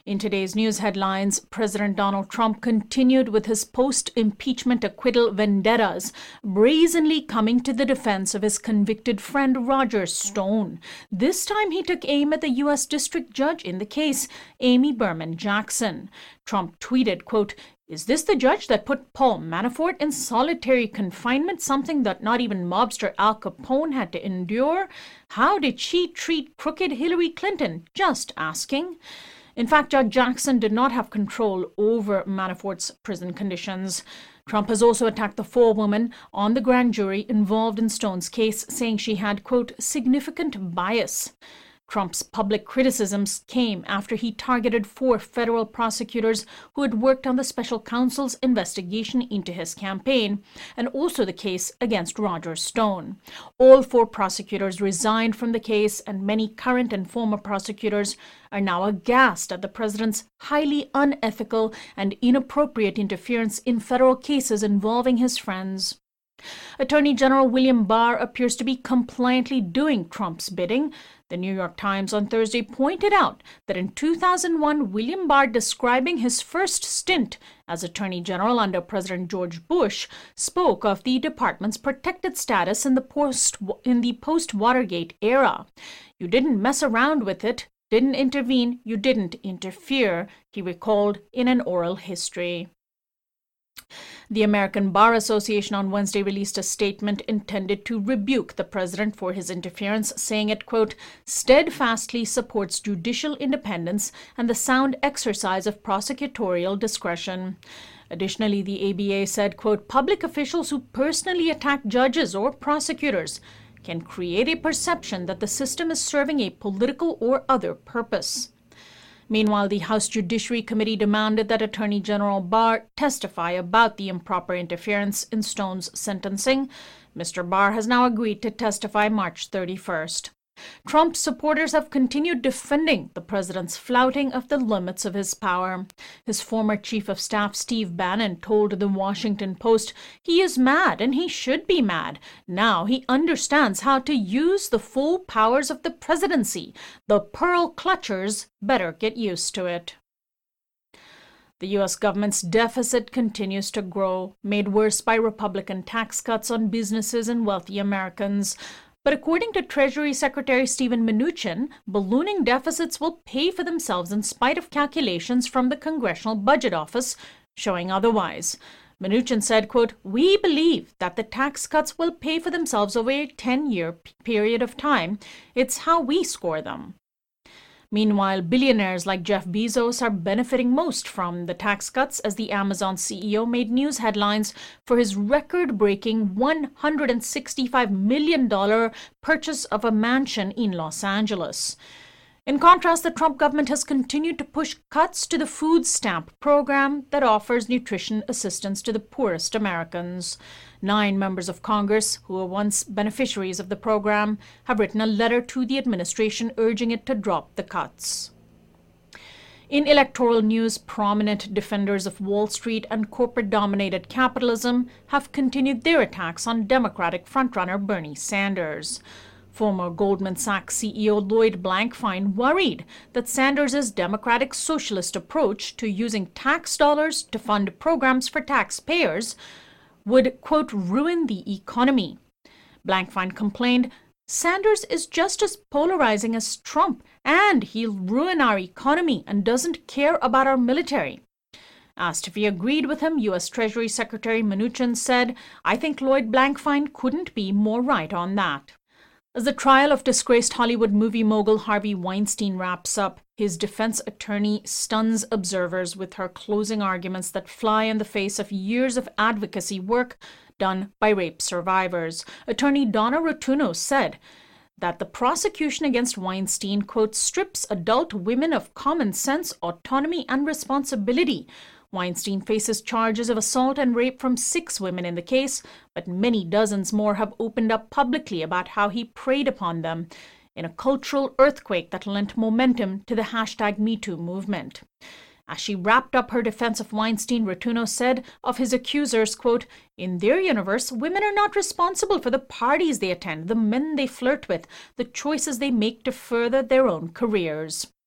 In today's news headlines, President Donald Trump continued with his post-impeachment acquittal vendettas, brazenly coming to the defense of his convicted friend Roger Stone. This time he took aim at the U.S. District Judge in the case, Amy Berman Jackson. Trump tweeted, quote, "Is this the judge that put Paul Manafort in solitary confinement, something that not even mobster Al Capone had to endure? How did she treat crooked Hillary Clinton? Just asking." In fact, Judge Jackson did not have control over Manafort's prison conditions. Trump has also attacked the forewoman on the grand jury involved in Stone's case, saying she had, quote, "significant bias." Trump's public criticisms came after he targeted 4 federal prosecutors who had worked on the special counsel's investigation into his campaign, and also the case against Roger Stone. All 4 prosecutors resigned from the case, and many current and former prosecutors are now aghast at the president's highly unethical and inappropriate interference in federal cases involving his friends. Attorney General William Barr appears to be compliantly doing Trump's bidding. The New York Times on Thursday pointed out that in 2001, William Barr, describing his first stint as Attorney General under President George Bush, spoke of the department's protected status in the post-Watergate era. "You didn't mess around with it, didn't intervene, you didn't interfere," he recalled in an oral history. The American Bar Association on Wednesday released a statement intended to rebuke the president for his interference, saying it, quote, "steadfastly supports judicial independence and the sound exercise of prosecutorial discretion." Additionally, the ABA said, quote, "public officials who personally attack judges or prosecutors can create a perception that the system is serving a political or other purpose." Meanwhile, the House Judiciary Committee demanded that Attorney General Barr testify about the improper interference in Stone's sentencing. Mr. Barr has now agreed to testify March 31st. Trump supporters have continued defending the president's flouting of the limits of his power. His former chief of staff, Steve Bannon, told the Washington Post he is mad and he should be mad. Now he understands how to use the full powers of the presidency. The pearl clutchers better get used to it. The U.S. government's deficit continues to grow, made worse by Republican tax cuts on businesses and wealthy Americans. But according to Treasury Secretary Steven Mnuchin, ballooning deficits will pay for themselves in spite of calculations from the Congressional Budget Office showing otherwise. Mnuchin said, quote, "We believe that the tax cuts will pay for themselves over a 10-year period of time. It's how we score them." Meanwhile, billionaires like Jeff Bezos are benefiting most from the tax cuts, as the Amazon CEO made news headlines for his record-breaking $165 million purchase of a mansion in Los Angeles. In contrast, the Trump government has continued to push cuts to the food stamp program that offers nutrition assistance to the poorest Americans. 9 members of Congress, who were once beneficiaries of the program, have written a letter to the administration urging it to drop the cuts. In electoral news, prominent defenders of Wall Street and corporate-dominated capitalism have continued their attacks on Democratic frontrunner Bernie Sanders. Former Goldman Sachs CEO Lloyd Blankfein worried that Sanders' democratic socialist approach to using tax dollars to fund programs for taxpayers would, quote, "ruin the economy." Blankfein complained, "Sanders is just as polarizing as Trump, and he'll ruin our economy and doesn't care about our military." Asked if he agreed with him, U.S. Treasury Secretary Mnuchin said, "I think Lloyd Blankfein couldn't be more right on that." As the trial of disgraced Hollywood movie mogul Harvey Weinstein wraps up, his defense attorney stuns observers with her closing arguments that fly in the face of years of advocacy work done by rape survivors. Attorney Donna Rotuno said that the prosecution against Weinstein, quote, "strips adult women of common sense, autonomy, and responsibility." Weinstein faces charges of assault and rape from 6 women in the case, but many dozens more have opened up publicly about how he preyed upon them in a cultural earthquake that lent momentum to the #MeToo movement. As she wrapped up her defense of Weinstein, Rotuno said of his accusers, quote, "In their universe, women are not responsible for the parties they attend, the men they flirt with, the choices they make to further their own careers."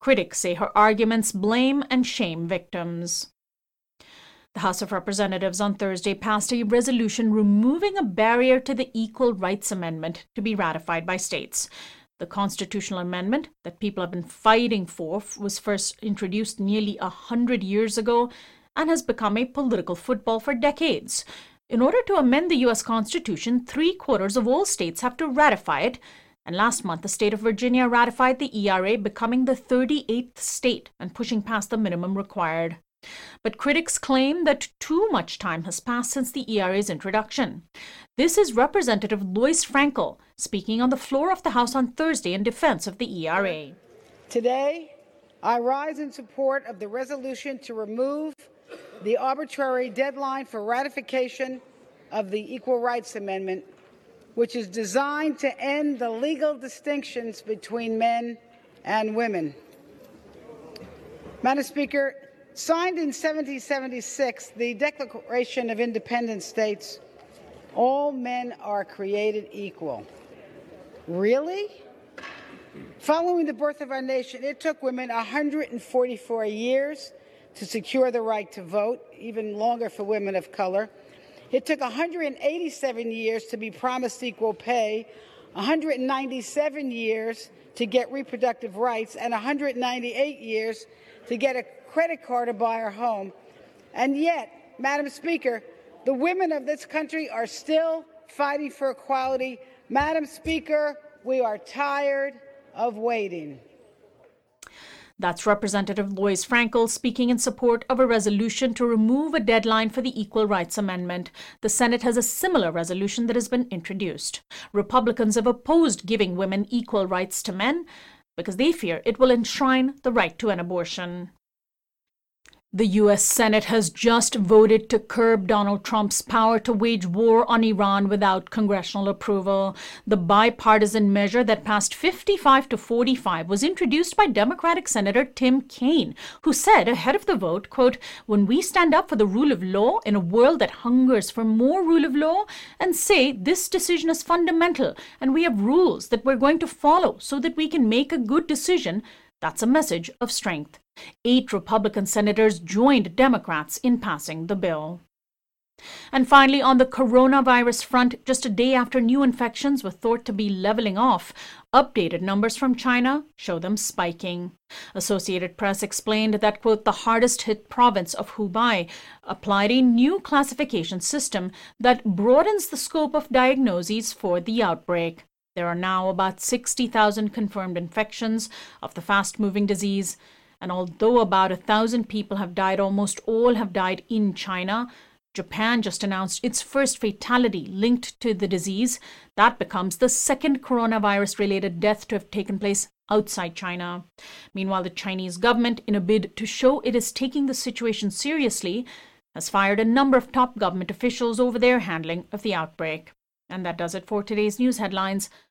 Critics say her arguments blame and shame victims. The House of Representatives on Thursday passed a resolution removing a barrier to the Equal Rights Amendment to be ratified by states. The constitutional amendment that people have been fighting for was first introduced nearly 100 years ago and has become a political football for decades. In order to amend the U.S. Constitution, 3/4 of all states have to ratify it, and last month the state of Virginia ratified the ERA, becoming the 38th state and pushing past the minimum required. But critics claim that too much time has passed since the ERA's introduction. This is Representative Lois Frankel speaking on the floor of the House on Thursday in defense of the ERA. Today, I rise in support of the resolution to remove the arbitrary deadline for ratification of the Equal Rights Amendment, which is designed to end the legal distinctions between men and women. Madam Speaker, signed in 1776, the Declaration of Independence states, "All men are created equal." Really? Following the birth of our nation, it took women 144 years to secure the right to vote, even longer for women of color. It took 187 years to be promised equal pay, 197 years to get reproductive rights, and 198 years to get a credit card to buy our home. And yet, Madam Speaker, the women of this country are still fighting for equality. Madam Speaker, we are tired of waiting. That's Representative Lois Frankel speaking in support of a resolution to remove a deadline for the Equal Rights Amendment. The Senate has a similar resolution that has been introduced. Republicans have opposed giving women equal rights to men because they fear it will enshrine the right to an abortion. The U.S. Senate has just voted to curb Donald Trump's power to wage war on Iran without congressional approval. The bipartisan measure that passed 55 to 45 was introduced by Democratic Senator Tim Kaine, who said ahead of the vote, quote, "When we stand up for the rule of law in a world that hungers for more rule of law and say this decision is fundamental and we have rules that we're going to follow so that we can make a good decision, that's a message of strength." 8 Republican senators joined Democrats in passing the bill. And finally, on the coronavirus front, just a day after new infections were thought to be leveling off, updated numbers from China show them spiking. Associated Press explained that, quote, "the hardest hit province of Hubei applied a new classification system that broadens the scope of diagnoses for the outbreak. There are now about 60,000 confirmed infections of the fast-moving disease. And although about 1,000 people have died, almost all have died in China. Japan just announced its first fatality linked to the disease. That becomes the second coronavirus-related death to have taken place outside China. Meanwhile, the Chinese government, in a bid to show it is taking the situation seriously, has fired a number of top government officials over their handling of the outbreak. And that does it for today's news headlines.